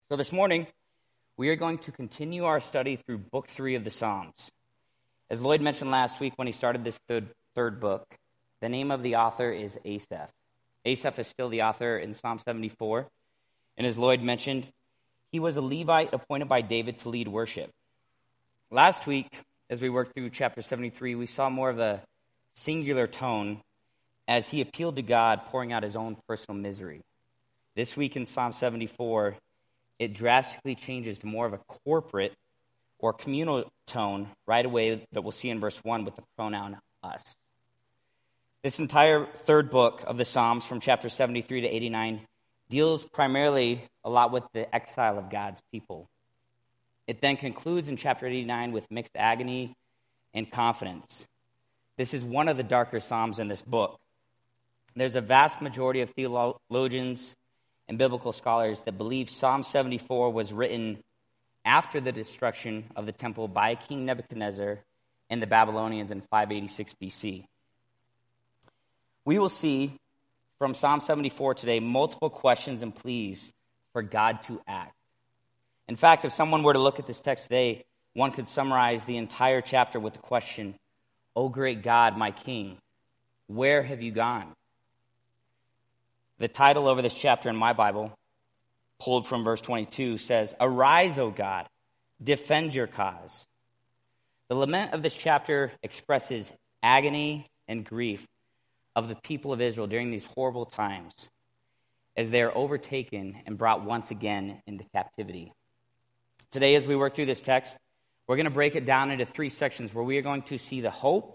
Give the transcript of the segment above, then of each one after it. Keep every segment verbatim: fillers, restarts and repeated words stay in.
So this morning, we are going to continue our study through Book three of the Psalms. As Lloyd mentioned last week when he started this third, third book, the name of the author is Asaph. Asaph is still the author in Psalm seventy-four, and as Lloyd mentioned, he was a Levite appointed by David to lead worship. Last week, as we worked through chapter seventy-three, we saw more of a singular tone as he appealed to God, pouring out his own personal misery. This week in Psalm seventy-four, it drastically changes to more of a corporate or communal tone right away that we'll see in verse one with the pronoun us. This entire third book of the Psalms from chapter seventy-three to eighty-nine deals primarily a lot with the exile of God's people. It then concludes in chapter eighty-nine with mixed agony and confidence. This is one of the darker Psalms in this book. There's a vast majority of theologians and biblical scholars that believe Psalm seventy-four was written after the destruction of the temple by King Nebuchadnezzar and the Babylonians in five eighty-six B C. We will see from Psalm seventy-four today multiple questions and pleas for God to act. In fact, if someone were to look at this text today, one could summarize the entire chapter with the question, "O great God, my King, where have you gone?" The title over this chapter in my Bible, pulled from verse twenty-two, says, "Arise, O God, defend your cause." The lament of this chapter expresses agony and grief of the people of Israel during these horrible times as they are overtaken and brought once again into captivity. Today, as we work through this text, we're going to break it down into three sections where we are going to see the hope,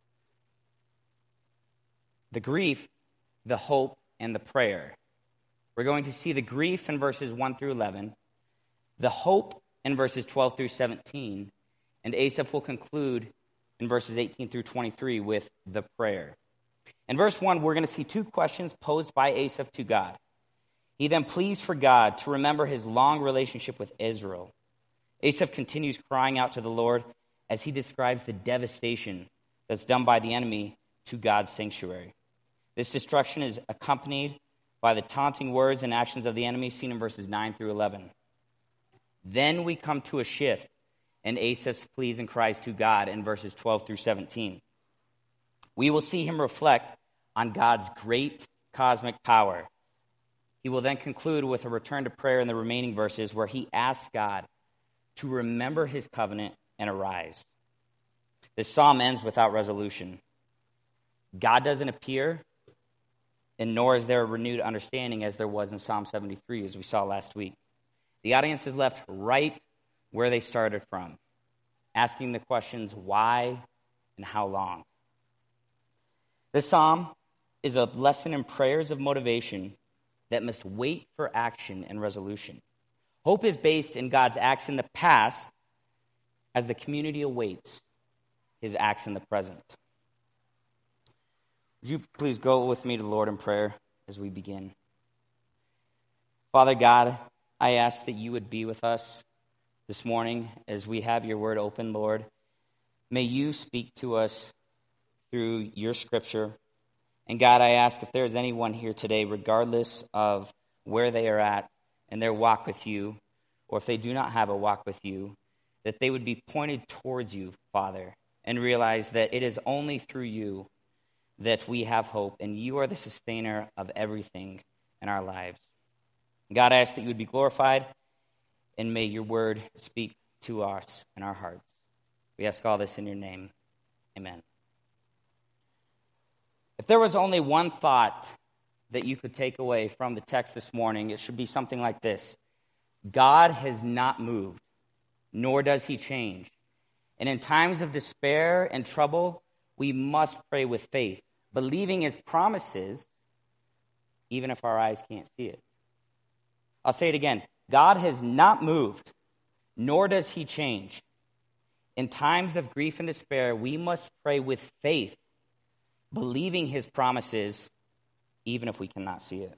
the grief, the hope, and the prayer. We're going to see the grief in verses one through eleven, the hope in verses twelve through seventeen, and Asaph will conclude in verses eighteen through twenty-three with the prayer. In verse one, we're going to see two questions posed by Asaph to God. He then pleads for God to remember his long relationship with Israel. Asaph continues crying out to the Lord as he describes the devastation that's done by the enemy to God's sanctuary. This destruction is accompanied by the taunting words and actions of the enemy seen in verses nine through eleven. Then we come to a shift in Asaph's pleas and cries to God in verses twelve through seventeen. We will see him reflect on God's great cosmic power. He will then conclude with a return to prayer in the remaining verses where he asks God to remember his covenant and arise. This psalm ends without resolution. God doesn't appear, and nor is there a renewed understanding as there was in Psalm seventy-three, as we saw last week. The audience is left right where they started from, asking the questions why and how long. This psalm is a lesson in prayers of motivation that must wait for action and resolution. Hope is based in God's acts in the past as the community awaits his acts in the present. Would you please go with me to the Lord in prayer as we begin? Father God, I ask that you would be with us this morning as we have your word open, Lord. May you speak to us through your scripture. And God, I ask if there is anyone here today, regardless of where they are at in their walk with you, or if they do not have a walk with you, that they would be pointed towards you, Father, and realize that it is only through you that we have hope, and you are the sustainer of everything in our lives. God, I ask that you would be glorified, and may your word speak to us in our hearts. We ask all this in your name. Amen. If there was only one thought that you could take away from the text this morning, it should be something like this. God has not moved, nor does he change. And in times of despair and trouble, we must pray with faith, believing his promises, even if our eyes can't see it. I'll say it again. God has not moved, nor does he change. In times of grief and despair, we must pray with faith, believing his promises, even if we cannot see it.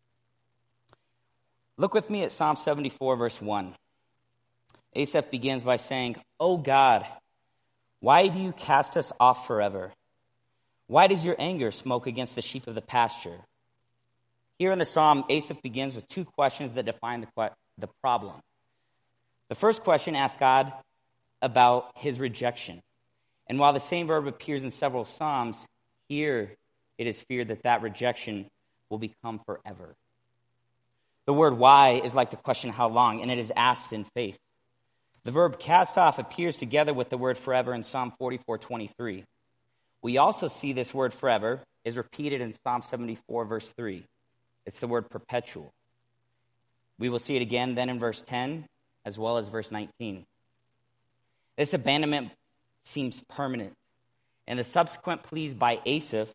Look with me at Psalm seventy-four, verse one. Asaph begins by saying, "O God, why do you cast us off forever? Why does your anger smoke against the sheep of the pasture?" Here in the psalm, Asaph begins with two questions that define the, que- the problem. The first question asks God about his rejection. And while the same verb appears in several Psalms, here it is feared that that rejection will become forever. The word why is like the question how long, and it is asked in faith. The verb cast off appears together with the word forever in Psalm forty-four twenty-three. We also see this word forever is repeated in Psalm seventy-four, verse three. It's the word perpetual. We will see it again then in verse ten, as well as verse nineteen. This abandonment seems permanent, and the subsequent pleas by Asaph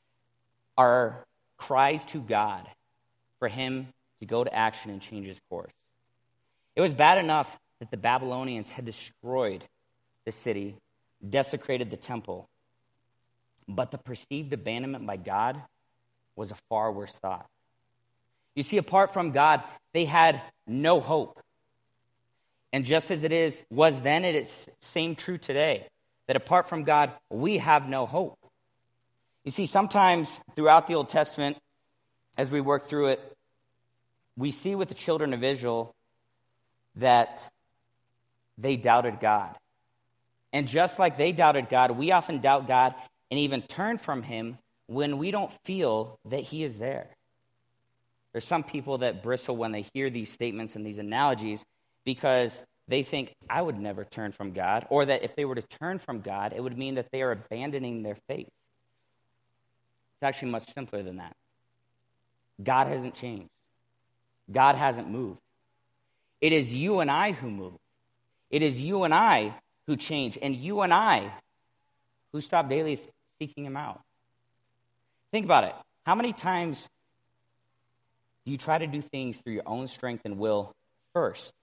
are cries to God for him to go to action and change his course. It was bad enough that the Babylonians had destroyed the city, desecrated the temple, but the perceived abandonment by God was a far worse thought. You see, apart from God, they had no hope. And just as it is was then, it is same true today, that apart from God, we have no hope. You see, sometimes throughout the Old Testament, as we work through it, we see with the children of Israel that they doubted God. And just like they doubted God, we often doubt God and even turn from him when we don't feel that he is there. There's some people that bristle when they hear these statements and these analogies because they think, I would never turn from God, or that if they were to turn from God, it would mean that they are abandoning their faith. It's actually much simpler than that. God hasn't changed. God hasn't moved. It is you and I who move. It is you and I who change, and you and I who stop daily seeking him out. Think about it. How many times do you try to do things through your own strength and will first?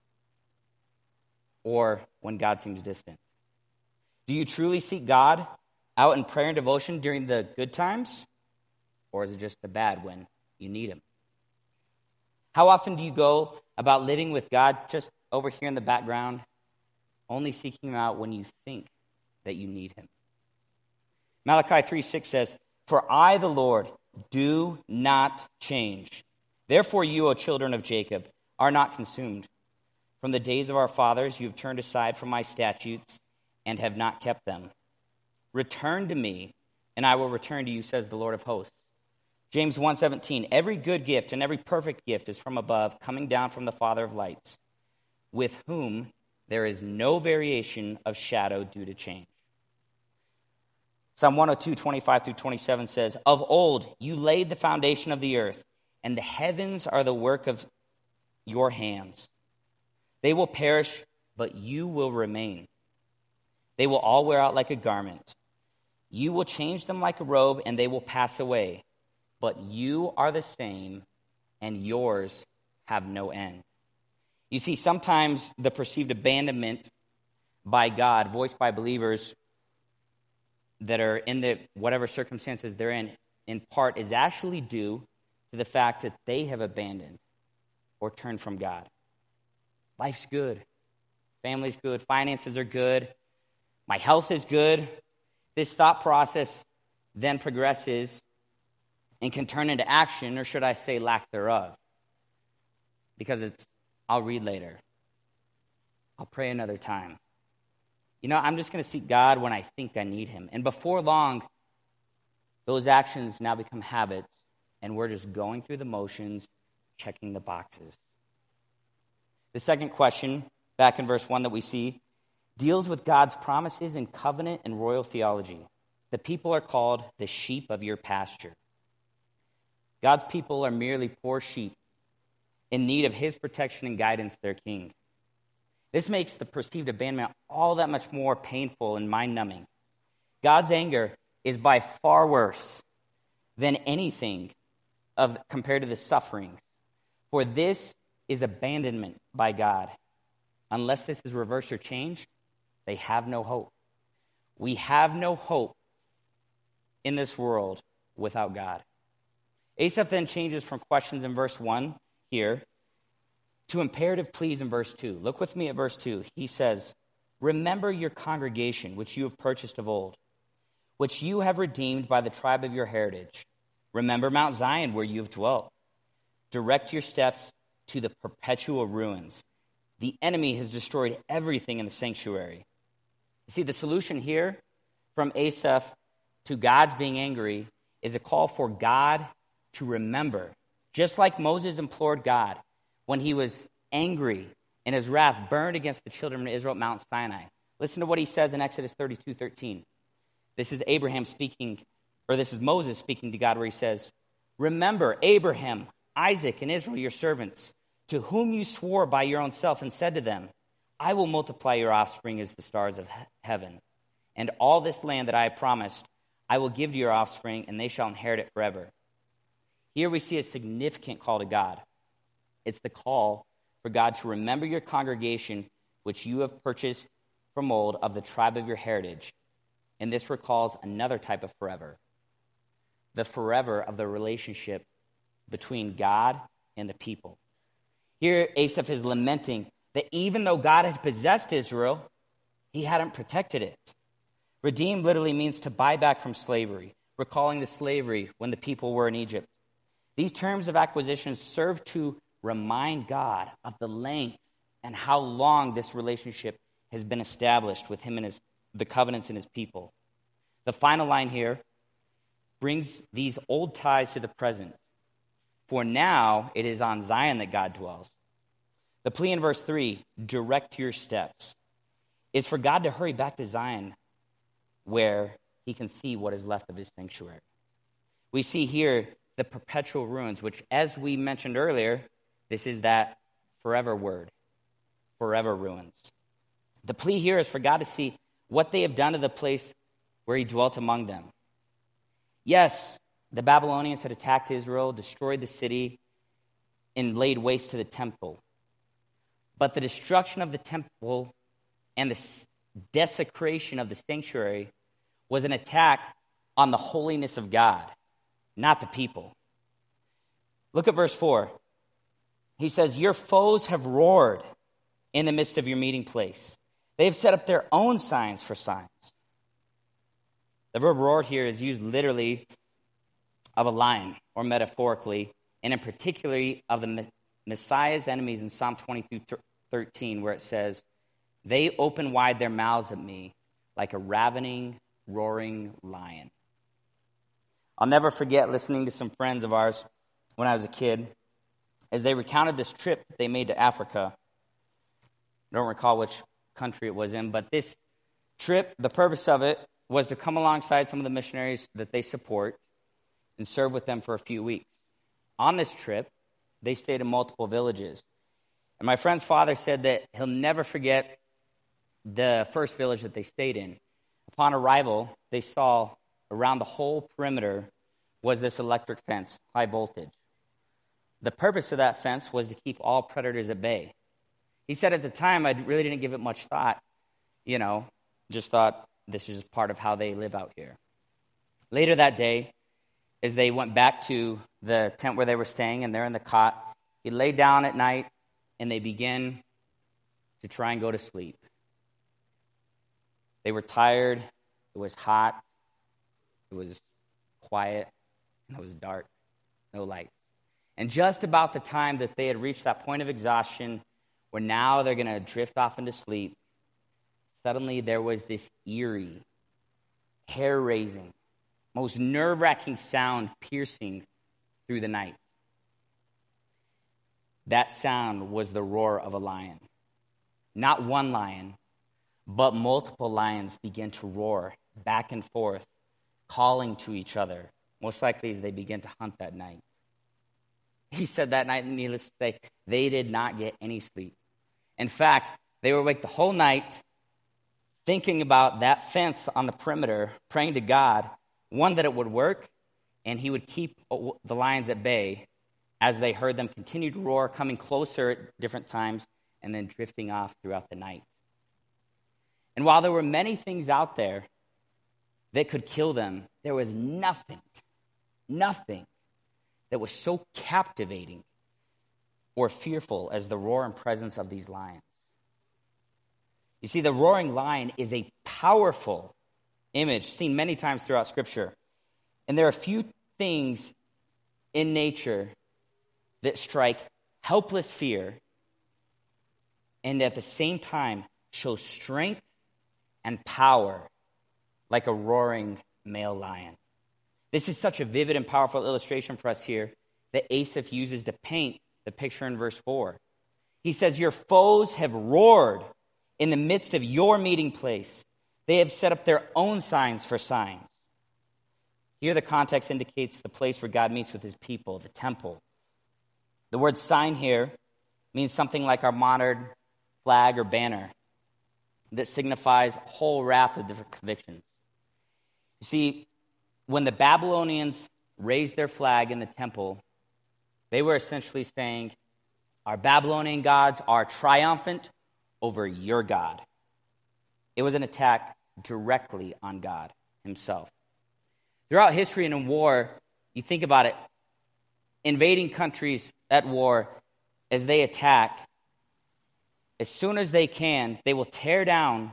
Or when God seems distant? Do you truly seek God out in prayer and devotion during the good times? Or is it just the bad when you need him? How often do you go about living with God just over here in the background, only seeking him out when you think that you need him? Malachi three six says, For I, the Lord, do not change. Therefore you, O children of Jacob, are not consumed. From the days of our fathers you have turned aside from my statutes and have not kept them. Return to me, and I will return to you, says the Lord of hosts. James one seventeen, every good gift and every perfect gift is from above, coming down from the Father of lights, with whom there is no variation of shadow due to change. Psalm one oh two, twenty-five through twenty-seven says, Of old you laid the foundation of the earth, and the heavens are the work of your hands. They will perish, but you will remain. They will all wear out like a garment. You will change them like a robe, and they will pass away. But you are the same, and yours have no end. You see, sometimes the perceived abandonment by God, voiced by believers that are in the whatever circumstances they're in, in part is actually due to the fact that they have abandoned or turned from God. Life's good. Family's good. Finances are good. My health is good. This thought process then progresses and can turn into action, or should I say lack thereof. Because it's, I'll read later. I'll pray another time. You know, I'm just going to seek God when I think I need him. And before long, those actions now become habits, and we're just going through the motions, checking the boxes. The second question, back in verse one that we see, deals with God's promises in covenant and royal theology. The people are called the sheep of your pasture. God's people are merely poor sheep in need of his protection and guidance, their king. This makes the perceived abandonment all that much more painful and mind-numbing. God's anger is by far worse than anything of compared to the sufferings. For this is abandonment by God. Unless this is reversed or changed, they have no hope. We have no hope in this world without God. Asaph then changes from questions in verse one here to imperative pleas in verse two. Look with me at verse two. He says, Remember your congregation, which you have purchased of old, which you have redeemed by the tribe of your heritage. Remember Mount Zion, where you have dwelt. Direct your steps to the perpetual ruins. The enemy has destroyed everything in the sanctuary. You see, the solution here from Asaph to God's being angry is a call for God to remember. Just like Moses implored God when he was angry and his wrath burned against the children of Israel at Mount Sinai. Listen to what he says in Exodus thirty-two thirteen. This is Abraham speaking, or this is Moses speaking to God, where he says, "Remember Abraham, Isaac, and Israel, your servants, to whom you swore by your own self and said to them, I will multiply your offspring as the stars of he- heaven. And all this land that I have promised, I will give to your offspring, and they shall inherit it forever." Here we see a significant call to God. It's the call for God to remember your congregation, which you have purchased from old of the tribe of your heritage. And this recalls another type of forever, the forever of the relationship between God and the people. Here, Asaph is lamenting that even though God had possessed Israel, he hadn't protected it. Redeem literally means to buy back from slavery, recalling the slavery when the people were in Egypt. These terms of acquisition serve to remind God of the length and how long this relationship has been established with him and his, the covenants in his people. The final line here brings these old ties to the present. For now it is on Zion that God dwells. The plea in verse three, direct your steps, is for God to hurry back to Zion where he can see what is left of his sanctuary. We see here the perpetual ruins, which, as we mentioned earlier, this is that forever word, forever ruins. The plea here is for God to see what they have done to the place where he dwelt among them. Yes, the Babylonians had attacked Israel, destroyed the city, and laid waste to the temple. But the destruction of the temple and the desecration of the sanctuary was an attack on the holiness of God, not the people. Look at verse four. He says, your foes have roared in the midst of your meeting place. They have set up their own signs for signs. The verb roar here is used literally of a lion, or metaphorically, and in particular of the Messiah's enemies in Psalm twenty-two thirteen, where it says, they open wide their mouths at me like a ravening, roaring lion. I'll never forget listening to some friends of ours when I was a kid as they recounted this trip that they made to Africa. I don't recall which country it was in, but this trip, the purpose of it was to come alongside some of the missionaries that they support and serve with them for a few weeks. On this trip, they stayed in multiple villages. And my friend's father said that he'll never forget the first village that they stayed in. Upon arrival, they saw around the whole perimeter was this electric fence, high voltage. The purpose of that fence was to keep all predators at bay. He said at the time, I really didn't give it much thought, you know, just thought this is part of how they live out here. Later that day, as they went back to the tent where they were staying and they're in the cot, he laid down at night and they began to try and go to sleep. They were tired, it was hot, it was quiet, and it was dark, no lights. And just about the time that they had reached that point of exhaustion where now they're going to drift off into sleep, suddenly there was this eerie, hair-raising, most nerve-wracking sound piercing through the night. That sound was the roar of a lion. Not one lion, but multiple lions began to roar back and forth, calling to each other, most likely as they began to hunt that night. He said that night, needless to say, they did not get any sleep. In fact, they were awake the whole night thinking about that fence on the perimeter, praying to God, one, that it would work, and he would keep the lions at bay as they heard them continue to roar, coming closer at different times, and then drifting off throughout the night. And while there were many things out there that could kill them, there was nothing, nothing that was so captivating or fearful as the roar and presence of these lions. You see, the roaring lion is a powerful image seen many times throughout Scripture. And there are a few things in nature that strike helpless fear, and at the same time shows strength and power like a roaring male lion. This is such a vivid and powerful illustration for us here that Asaph uses to paint the picture in verse four. He says, your foes have roared in the midst of your meeting place. They have set up their own signs for signs. Here the context indicates the place where God meets with his people, the temple. The word sign here means something like our modern flag or banner that signifies a whole raft of different convictions. You see, when the Babylonians raised their flag in the temple, they were essentially saying, our Babylonian gods are triumphant over your God. It was an attack directly on God himself. Throughout history and in war, you think about it, invading countries at war, as they attack, as soon as they can, they will tear down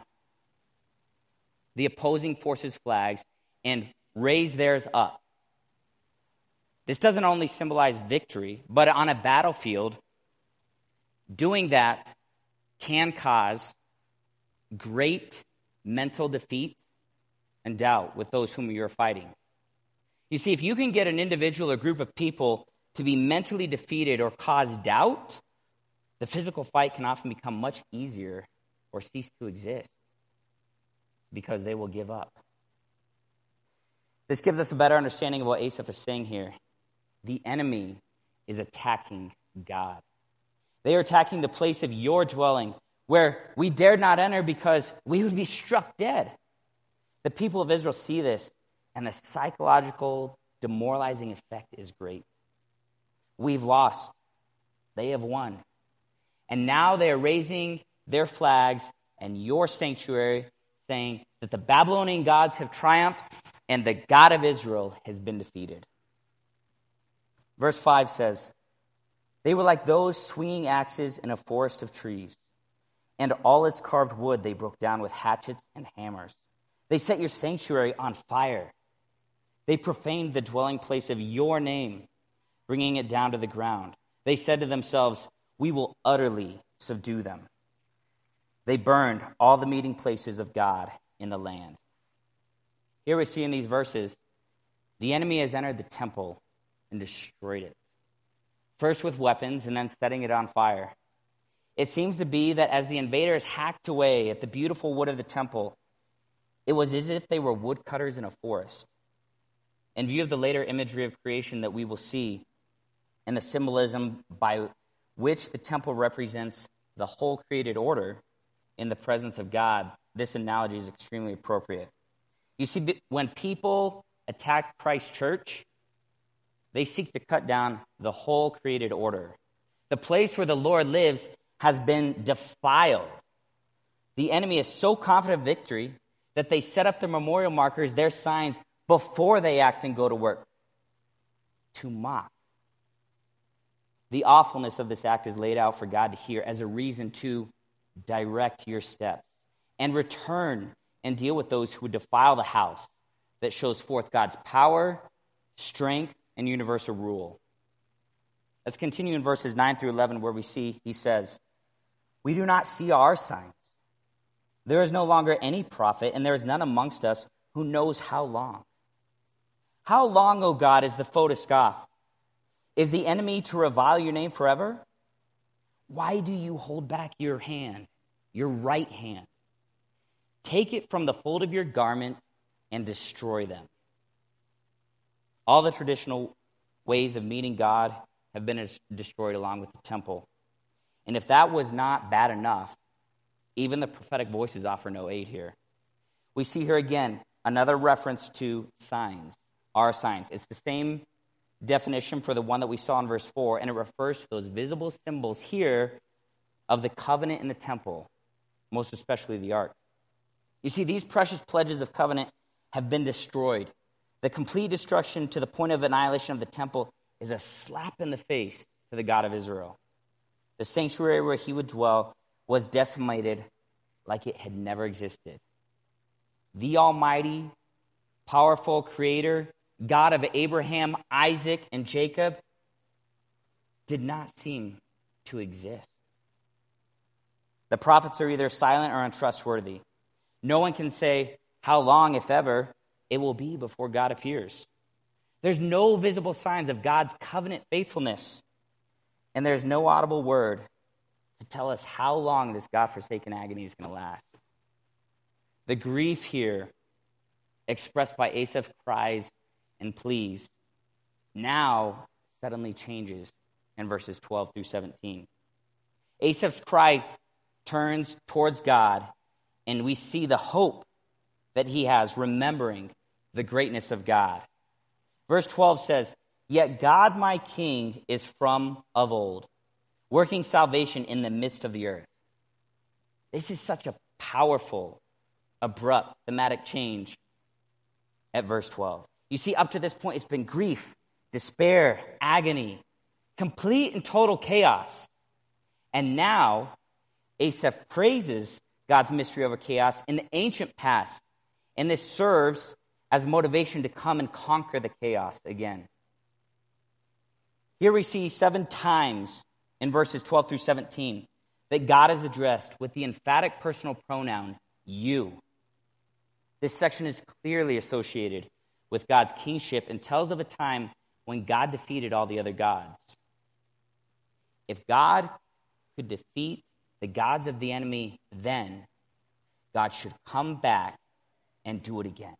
the opposing forces' flags and raise theirs up. This doesn't only symbolize victory, but on a battlefield, doing that can cause great mental defeat and doubt with those whom you're fighting. You see, if you can get an individual or group of people to be mentally defeated or cause doubt, the physical fight can often become much easier or cease to exist because they will give up. This gives us a better understanding of what Asaph is saying here. The enemy is attacking God. They are attacking the place of your dwelling, where we dared not enter because we would be struck dead. The people of Israel see this, and the psychological demoralizing effect is great. We've lost. They have won. And now they are raising their flags and your sanctuary, saying that the Babylonian gods have triumphed and the God of Israel has been defeated. Verse five says, they were like those swinging axes in a forest of trees, and all its carved wood they broke down with hatchets and hammers. They set your sanctuary on fire. They profaned the dwelling place of your name, bringing it down to the ground. They said to themselves, we will utterly subdue them. They burned all the meeting places of God in the land. Here we see in these verses, the enemy has entered the temple and destroyed it. First with weapons and then setting it on fire. It seems to be that as the invaders hacked away at the beautiful wood of the temple, it was as if they were woodcutters in a forest. In view of the later imagery of creation that we will see, and the symbolism by which the temple represents the whole created order in the presence of God, this analogy is extremely appropriate. You see, when people attack Christ's church, they seek to cut down the whole created order. The place where the Lord lives has been defiled. The enemy is so confident of victory that they set up their memorial markers, their signs, before they act and go to work, to mock. The awfulness of this act is laid out for God to hear as a reason to direct your steps and return and deal with those who would defile the house that shows forth God's power, strength, and universal rule. Let's continue in verses nine through eleven, where we see, he says, we do not see our signs. There is no longer any prophet, and there is none amongst us who knows how long. How long, O God, is the foe to scoff? Is the enemy to revile your name forever? Why do you hold back your hand, your right hand? Take it from the fold of your garment and destroy them. All the traditional ways of meeting God have been destroyed along with the temple. And if that was not bad enough, even the prophetic voices offer no aid here. We see here again another reference to signs, our signs. It's the same definition for the one that we saw in verse four, and it refers to those visible symbols here of the covenant in the temple, most especially the ark. You see, these precious pledges of covenant have been destroyed. The complete destruction to the point of annihilation of the temple is a slap in the face to the God of Israel. The sanctuary where he would dwell was decimated like it had never existed. The Almighty, powerful Creator, God of Abraham, Isaac, and Jacob, did not seem to exist. The prophets are either silent or untrustworthy. No one can say how long, if ever, it will be before God appears. There's no visible signs of God's covenant faithfulness, and there's no audible word to tell us how long this God-forsaken agony is going to last. The grief here, expressed by Asaph's cries and pleas, now suddenly changes in verses twelve through seventeen. Asaph's cry turns towards God, and we see the hope that he has, remembering the greatness of God. Verse twelve says, "Yet God my King is from of old, working salvation in the midst of the earth." This is such a powerful, abrupt, thematic change at verse twelve. You see, up to this point, it's been grief, despair, agony, complete and total chaos. And now, Asaph praises God's mystery over chaos in the ancient past, and this serves as motivation to come and conquer the chaos again. Here we see seven times in verses twelve through seventeen that God is addressed with the emphatic personal pronoun, you. This section is clearly associated with God's kingship and tells of a time when God defeated all the other gods. If God could defeat the gods of the enemy then, God should come back and do it again.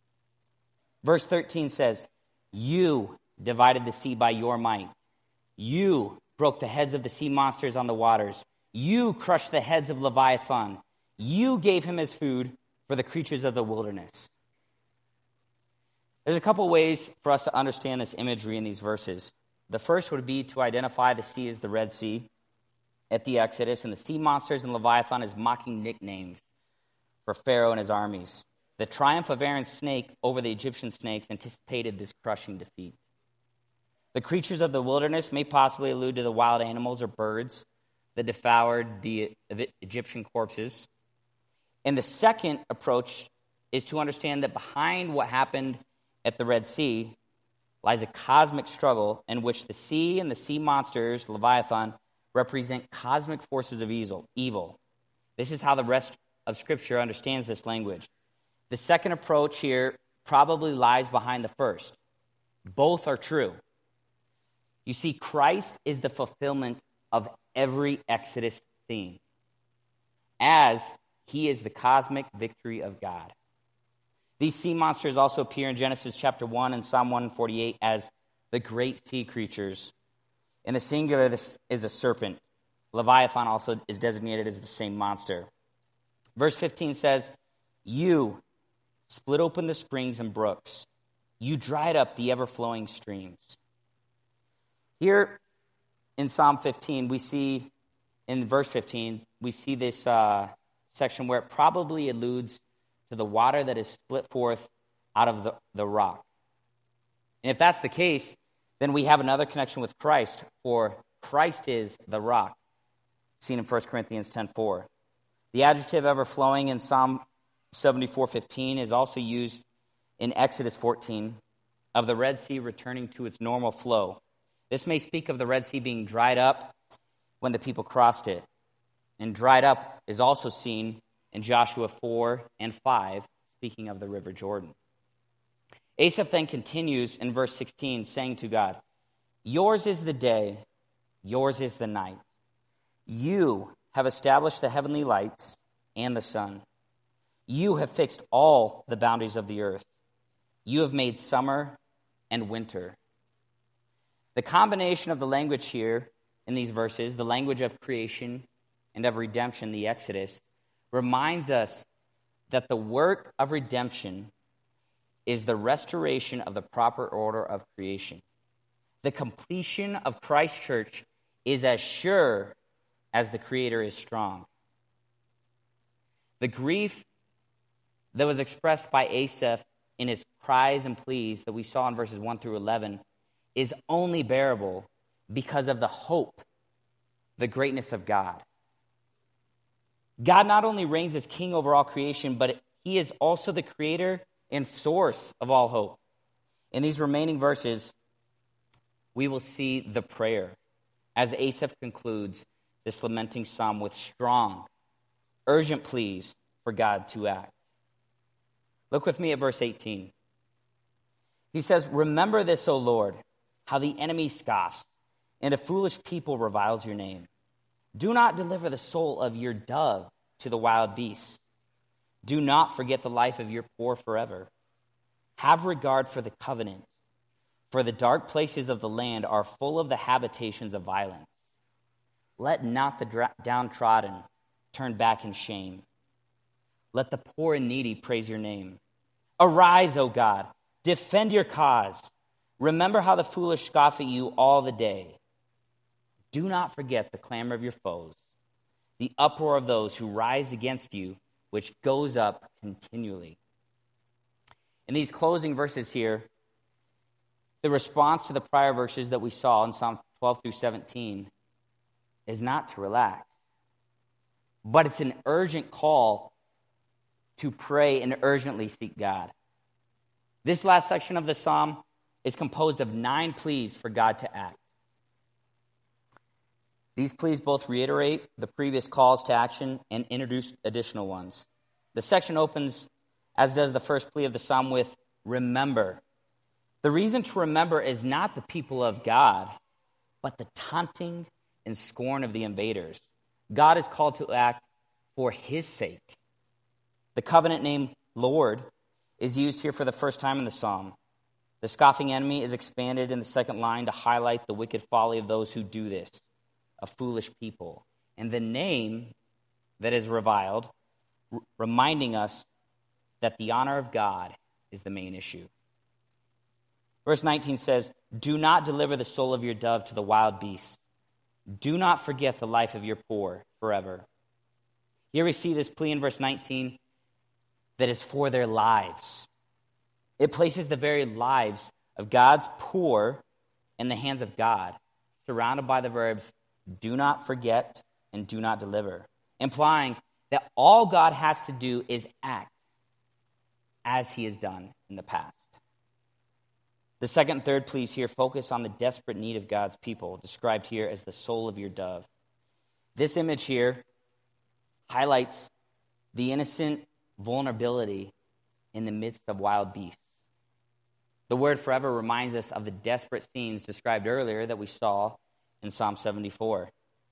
Verse thirteen says, "You divided the sea by your might. You broke the heads of the sea monsters on the waters. You crushed the heads of Leviathan. You gave him his food for the creatures of the wilderness." There's a couple ways for us to understand this imagery in these verses. The first would be to identify the sea as the Red Sea at the Exodus, and the sea monsters and Leviathan as mocking nicknames for Pharaoh and his armies. The triumph of Aaron's snake over the Egyptian snakes anticipated this crushing defeat. The creatures of the wilderness may possibly allude to the wild animals or birds that devoured the Egyptian corpses. And the second approach is to understand that behind what happened at the Red Sea lies a cosmic struggle in which the sea and the sea monsters, Leviathan, represent cosmic forces of evil. This is how the rest of Scripture understands this language. The second approach here probably lies behind the first. Both are true. You see, Christ is the fulfillment of every Exodus theme, as he is the cosmic victory of God. These sea monsters also appear in Genesis chapter one and Psalm one forty-eight as the great sea creatures. In the singular, this is a serpent. Leviathan also is designated as the same monster. Verse fifteen says, "You split open the springs and brooks. You dried up the ever-flowing streams." Here in Psalm fifteen, we see, in verse fifteen, we see this uh, section where it probably alludes to the water that is split forth out of the, the rock. And if that's the case, then we have another connection with Christ, for Christ is the rock, seen in First Corinthians ten four. The adjective ever-flowing in Psalm seventy-four fifteen is also used in Exodus fourteen of the Red Sea returning to its normal flow. This may speak of the Red Sea being dried up when the people crossed it. And dried up is also seen in Joshua four and five, speaking of the River Jordan. Asaph then continues in verse sixteen, saying to God, "Yours is the day, yours is the night. You have established the heavenly lights and the sun. You have fixed all the boundaries of the earth. You have made summer and winter." The combination of the language here in these verses, the language of creation and of redemption, the Exodus, reminds us that the work of redemption is the restoration of the proper order of creation. The completion of Christ's church is as sure as the Creator is strong. The grief that was expressed by Asaph in his cries and pleas that we saw in verses one through eleven is only bearable because of the hope, the greatness of God. God not only reigns as king over all creation, but he is also the creator and source of all hope. In these remaining verses, we will see the prayer as Asaph concludes this lamenting psalm with strong, urgent pleas for God to act. Look with me at verse eighteen. He says, "Remember this, O Lord, how the enemy scoffs, and a foolish people reviles your name. Do not deliver the soul of your dove to the wild beasts. Do not forget the life of your poor forever. Have regard for the covenant, for the dark places of the land are full of the habitations of violence. Let not the dra- downtrodden turn back in shame. Let the poor and needy praise your name. Arise, O God, defend your cause. Remember how the foolish scoff at you all the day. Do not forget the clamor of your foes, the uproar of those who rise against you, which goes up continually." In these closing verses here, the response to the prior verses that we saw in Psalm twelve through seventeen is not to relax, but it's an urgent call to pray and urgently seek God. This last section of the psalm is composed of nine pleas for God to act. These pleas both reiterate the previous calls to action and introduce additional ones. The section opens, as does the first plea of the psalm, with "remember." The reason to remember is not the people of God, but the taunting and scorn of the invaders. God is called to act for his sake. The covenant name Lord is used here for the first time in the psalm. The scoffing enemy is expanded in the second line to highlight the wicked folly of those who do this, a foolish people. And the name that is reviled, r- reminding us that the honor of God is the main issue. Verse nineteen says, "Do not deliver the soul of your dove to the wild beasts. Do not forget the life of your poor forever." Here we see this plea in verse nineteen that is for their lives. It places the very lives of God's poor in the hands of God, surrounded by the verbs "do not forget" and "do not deliver," implying that all God has to do is act as he has done in the past. The second and third pleas here focus on the desperate need of God's people, described here as the soul of your dove. This image here highlights the innocent vulnerability in the midst of wild beasts. The word "forever" reminds us of the desperate scenes described earlier that we saw in Psalm seventy-four.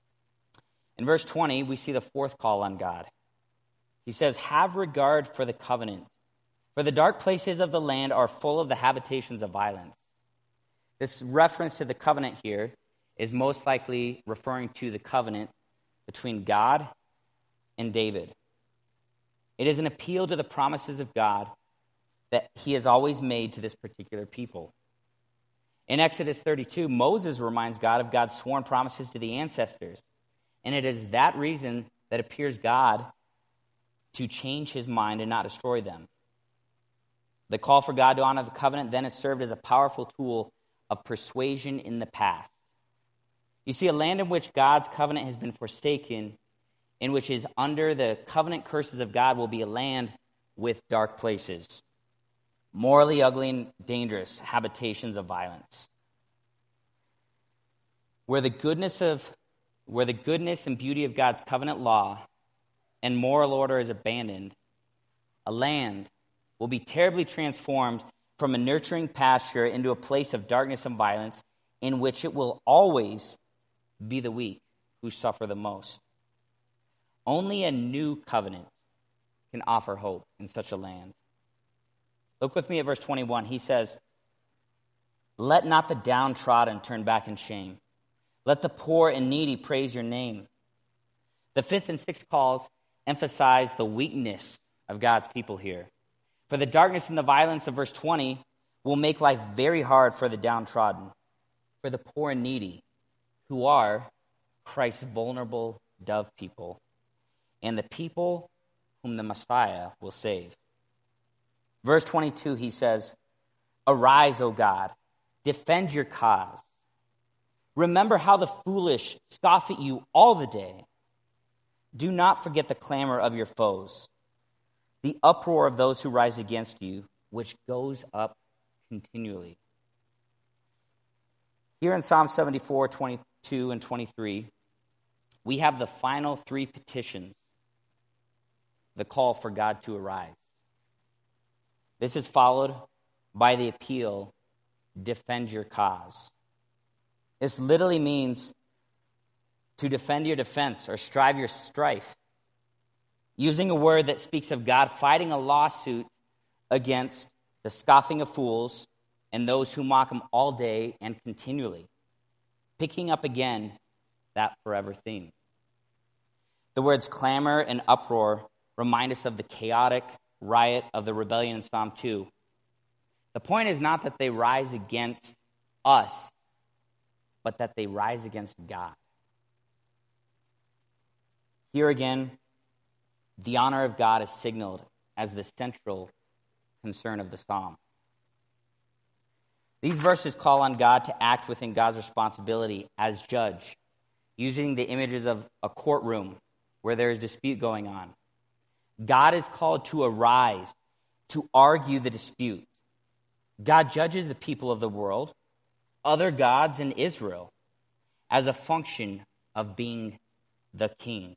In verse twenty, we see the fourth call on God. He says, "Have regard for the covenant, for the dark places of the land are full of the habitations of violence." This reference to the covenant here is most likely referring to the covenant between God and David. It is an appeal to the promises of God that he has always made to this particular people. In Exodus thirty-two, Moses reminds God of God's sworn promises to the ancestors, and it is that reason that appears God to change his mind and not destroy them. The call for God to honor the covenant then has served as a powerful tool of persuasion in the past. You see, a land in which God's covenant has been forsaken, in which is under the covenant curses of God, will be a land with dark places, morally ugly and dangerous habitations of violence. Where the goodness of where the goodness and beauty of God's covenant law and moral order is abandoned, a land will be terribly transformed from a nurturing pasture into a place of darkness and violence, in which it will always be the weak who suffer the most. Only a new covenant can offer hope in such a land. Look with me at verse twenty-one. He says, "Let not the downtrodden turn back in shame. Let the poor and needy praise your name." The fifth and sixth calls emphasize the weakness of God's people here. For the darkness and the violence of verse twenty will make life very hard for the downtrodden, for the poor and needy, who are Christ's vulnerable dove people, and the people whom the Messiah will save. Verse twenty-two, he says, "Arise, O God, defend your cause. Remember how the foolish scoff at you all the day. Do not forget the clamor of your foes, the uproar of those who rise against you, which goes up continually." Here in Psalm seventy-four, twenty, twenty-two and twenty-three, we have the final three petitions, the call for God to arise. This is followed by the appeal, defend your cause. This literally means to defend your defense or strive your strife, using a word that speaks of God fighting a lawsuit against the scoffing of fools and those who mock him all day and continually, picking up again that forever theme. The words clamor and uproar remind us of the chaotic riot of the rebellion in Psalm two. The point is not that they rise against us, but that they rise against God. Here again, the honor of God is signaled as the central concern of the psalm. These verses call on God to act within God's responsibility as judge, using the images of a courtroom where there is dispute going on. God is called to arise, to argue the dispute. God judges the people of the world, other gods, and Israel as a function of being the king.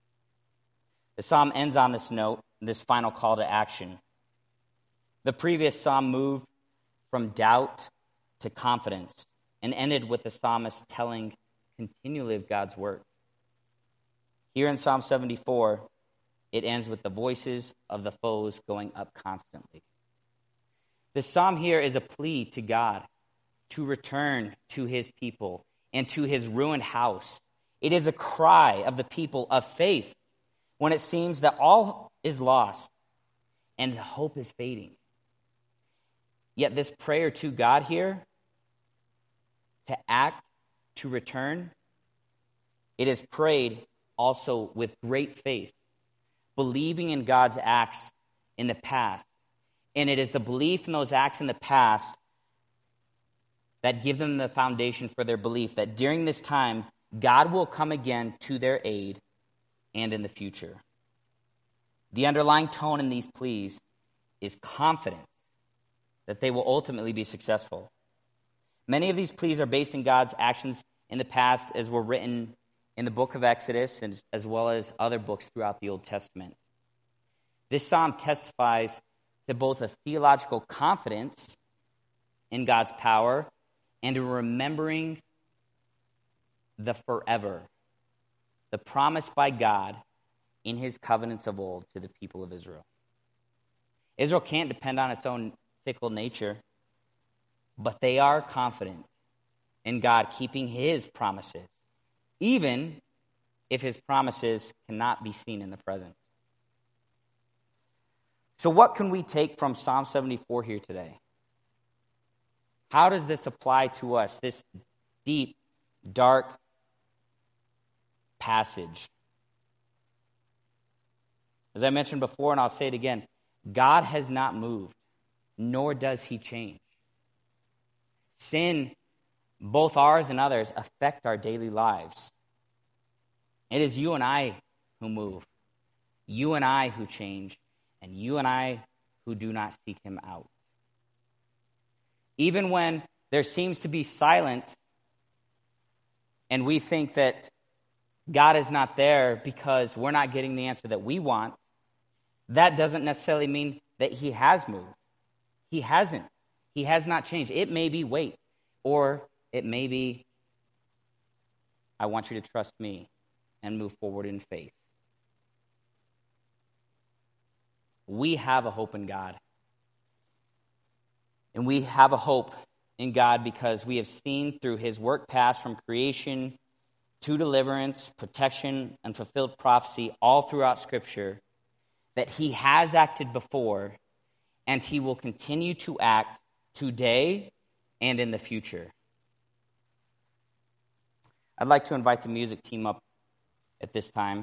The psalm ends on this note, this final call to action. The previous psalm moved from doubt to confidence and ended with the psalmist telling continually of God's work. Here in Psalm seventy-four, it ends with the voices of the foes going up constantly. The psalm here is a plea to God to return to his people and to his ruined house. It is a cry of the people of faith when it seems that all is lost and hope is fading. Yet this prayer to God here, to act, to return, it is prayed also with great faith, believing in God's acts in the past. And it is the belief in those acts in the past that give them the foundation for their belief that during this time, God will come again to their aid and in the future. The underlying tone in these pleas is confidence that they will ultimately be successful. Many of these pleas are based in God's actions in the past, as were written in the book of Exodus, and as well as other books throughout the Old Testament. This psalm testifies to both a theological confidence in God's power and a remembering the forever, the promise by God in his covenants of old to the people of Israel. Israel can't depend on its own fickle nature, but they are confident in God keeping his promises, even if his promises cannot be seen in the present. So what can we take from Psalm seventy-four here today? How does this apply to us, this deep, dark passage? As I mentioned before, and I'll say it again, God has not moved, nor does he change. Sin, both ours and others, affect our daily lives. It is you and I who move, you and I who change, and you and I who do not seek him out. Even when there seems to be silence and we think that God is not there because we're not getting the answer that we want, that doesn't necessarily mean that he has moved. He hasn't. He has not changed. It may be wait, or it may be I want you to trust me and move forward in faith. We have a hope in God. And we have a hope in God because we have seen through his work past from creation to deliverance, protection, and fulfilled prophecy all throughout Scripture that he has acted before and he will continue to act today and in the future. I'd like to invite the music team up at this time.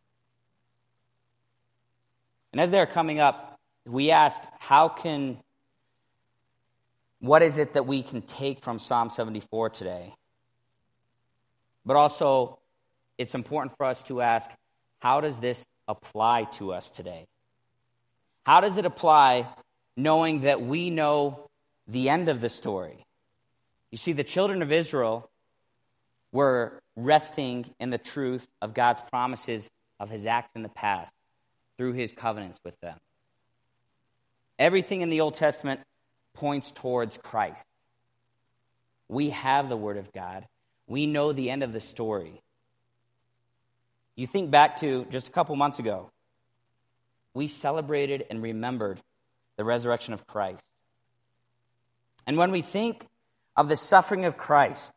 And as they're coming up, we asked, how can, what is it that we can take from Psalm seventy-four today? But also, it's important for us to ask, how does this apply to us today? How does it apply knowing that we know the end of the story? You see, the children of Israel were resting in the truth of God's promises of his acts in the past through his covenants with them. Everything in the Old Testament points towards Christ. We have the Word of God. We know the end of the story. You think back to just a couple months ago, we celebrated and remembered the resurrection of Christ. And when we think of the suffering of Christ,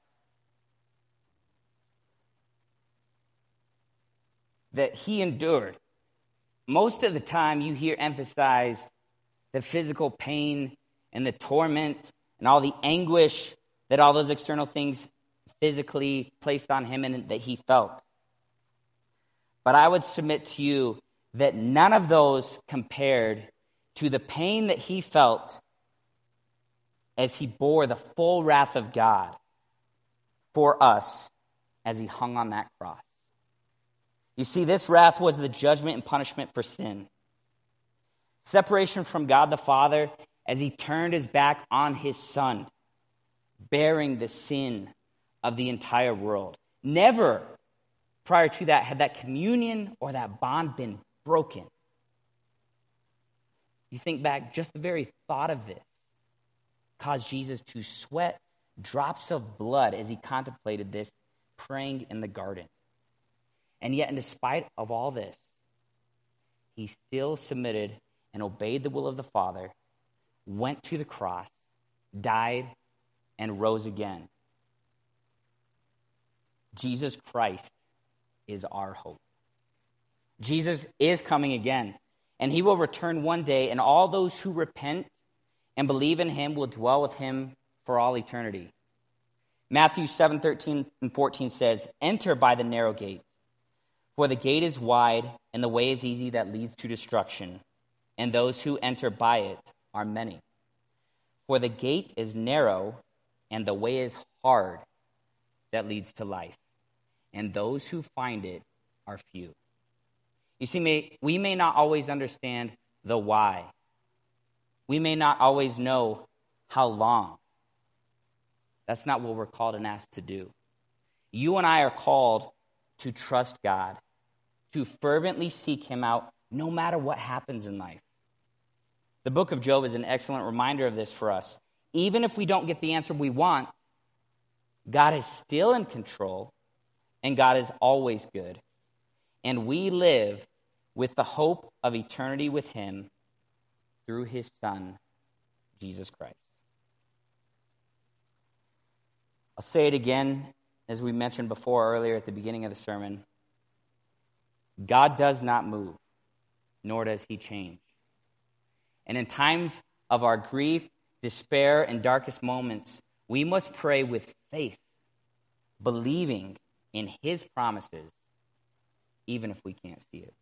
that he endured, most of the time you hear emphasized the physical pain and the torment and all the anguish that all those external things physically placed on him and that he felt. But I would submit to you that none of those compared to the pain that he felt as he bore the full wrath of God for us as he hung on that cross. You see, this wrath was the judgment and punishment for sin. Separation from God the Father as he turned his back on his Son, bearing the sin of the entire world. Never prior to that had that communion or that bond been broken. You think back, just the very thought of this caused Jesus to sweat drops of blood as he contemplated this, praying in the garden. And yet, in despite of all this, he still submitted and obeyed the will of the Father, went to the cross, died, and rose again. Jesus Christ is our hope. Jesus is coming again, and he will return one day, and all those who repent and believe in him will dwell with him for all eternity. Matthew seven thirteen and fourteen says, "Enter by the narrow gate, for the gate is wide and the way is easy that leads to destruction, and those who enter by it are many. For the gate is narrow and the way is hard that leads to life, and those who find it are few." You see, may, we may not always understand the why. We may not always know how long. That's not what we're called and asked to do. You and I are called to trust God, to fervently seek him out no matter what happens in life. The book of Job is an excellent reminder of this for us. Even if we don't get the answer we want, God is still in control, and God is always good. And we live with the hope of eternity with him through his Son, Jesus Christ. I'll say it again, as we mentioned before earlier at the beginning of the sermon. God does not move, nor does he change. And in times of our grief, despair, and darkest moments, we must pray with faith, believing in his promises, even if we can't see it.